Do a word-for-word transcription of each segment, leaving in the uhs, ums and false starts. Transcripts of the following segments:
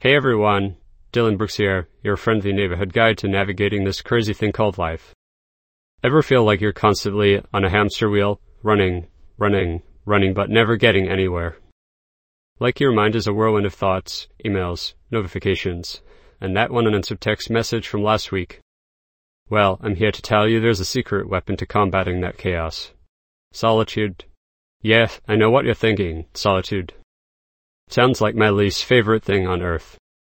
Hey everyone, Dylan Brooks here, your friendly neighborhood guide to navigating this crazy thing called life. Ever feel like you're constantly on a hamster wheel, running, running, running, but never getting anywhere? Like your mind is a whirlwind of thoughts, emails, notifications, and that one unanswered text message from last week. Well, I'm here to tell you there's a secret weapon to combating that chaos. Solitude. Yeah, I know what you're thinking, solitude. Sounds like my least favorite thing on earth.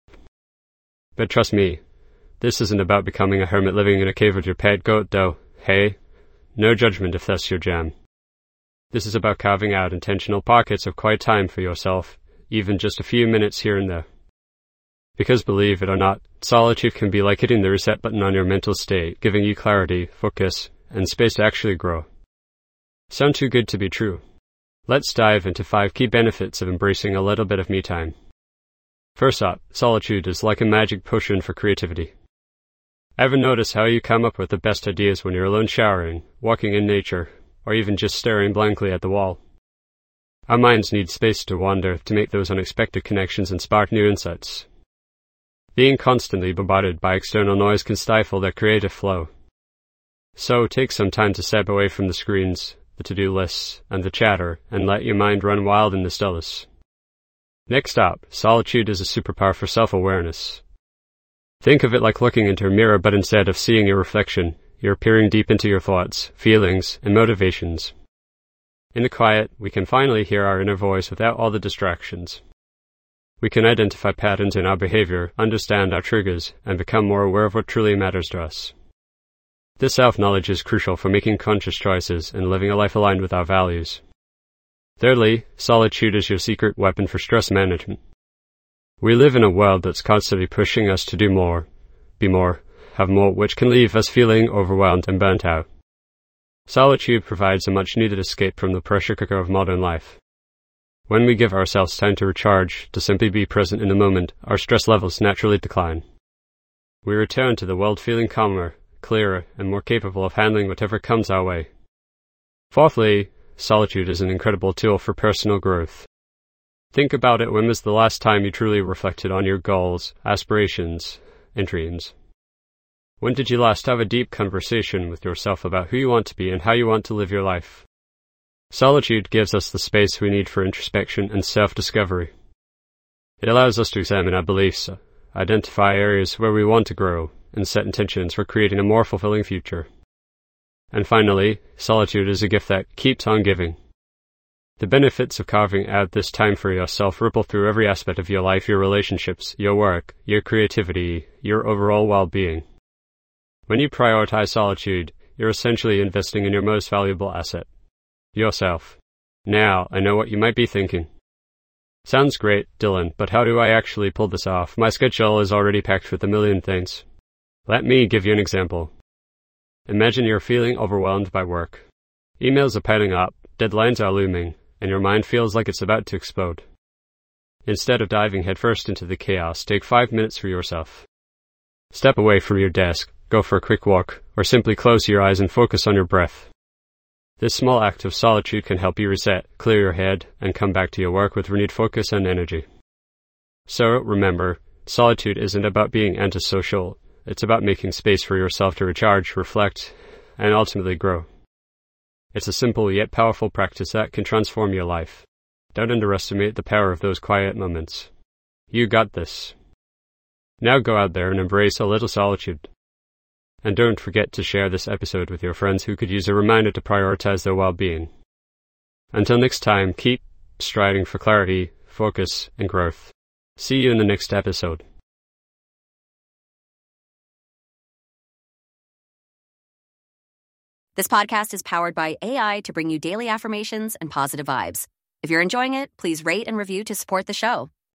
But trust me, this isn't about becoming a hermit living in a cave with your pet goat, though. Hey, no judgment if that's your jam. This is about carving out intentional pockets of quiet time for yourself, even just a few minutes here and there. Because believe it or not, solitude can be like hitting the reset button on your mental state, giving you clarity, focus, and space to actually grow. Sound too good to be true? Let's dive into five key benefits of embracing a little bit of me time. First up, solitude is like a magic potion for creativity. Ever notice how you come up with the best ideas when you're alone showering, walking in nature, or even just staring blankly at the wall? Our minds need space to wander to make those unexpected connections and spark new insights. Being constantly bombarded by external noise can stifle that creative flow. So take some time to step away from the screens, the to-do lists, and the chatter, and let your mind run wild in the stillness. Next up, solitude is a superpower for self-awareness. Think of it like looking into a mirror, but instead of seeing your reflection, you're peering deep into your thoughts, feelings, and motivations. In the quiet, we can finally hear our inner voice without all the distractions. We can identify patterns in our behavior, understand our triggers, and become more aware of what truly matters to us. This self-knowledge is crucial for making conscious choices and living a life aligned with our values. Thirdly, solitude is your secret weapon for stress management. We live in a world that's constantly pushing us to do more, be more, have more, which can leave us feeling overwhelmed and burnt out. Solitude provides a much-needed escape from the pressure cooker of modern life. When we give ourselves time to recharge, to simply be present in the moment, our stress levels naturally decline. We return to the world feeling calmer, clearer, and more capable of handling whatever comes our way. Fourthly, solitude is an incredible tool for personal growth. Think about it. When was the last time you truly reflected on your goals, aspirations, and dreams? When did you last have a deep conversation with yourself about who you want to be and how you want to live your life? Solitude gives us the space we need for introspection and self-discovery. It allows us to examine our beliefs, identify areas where we want to grow, and set intentions for creating a more fulfilling future. And finally, solitude is a gift that keeps on giving. The benefits of carving out this time for yourself ripple through every aspect of your life, your relationships, your work, your creativity, your overall well-being. When you prioritize solitude, you're essentially investing in your most valuable asset, yourself. Now, I know what you might be thinking. Sounds great, Dylan, but how do I actually pull this off? My schedule is already packed with a million things. Let me give you an example. Imagine you're feeling overwhelmed by work. Emails are piling up, deadlines are looming, and your mind feels like it's about to explode. Instead of diving headfirst into the chaos, take five minutes for yourself. Step away from your desk, go for a quick walk, or simply close your eyes and focus on your breath. This small act of solitude can help you reset, clear your head, and come back to your work with renewed focus and energy. So remember, solitude isn't about being antisocial. It's about making space for yourself to recharge, reflect, and ultimately grow. It's a simple yet powerful practice that can transform your life. Don't underestimate the power of those quiet moments. You got this. Now go out there and embrace a little solitude. And don't forget to share this episode with your friends who could use a reminder to prioritize their well-being. Until next time, keep striding for clarity, focus, and growth. See you in the next episode. This podcast is powered by A I to bring you daily affirmations and positive vibes. If you're enjoying it, please rate and review to support the show.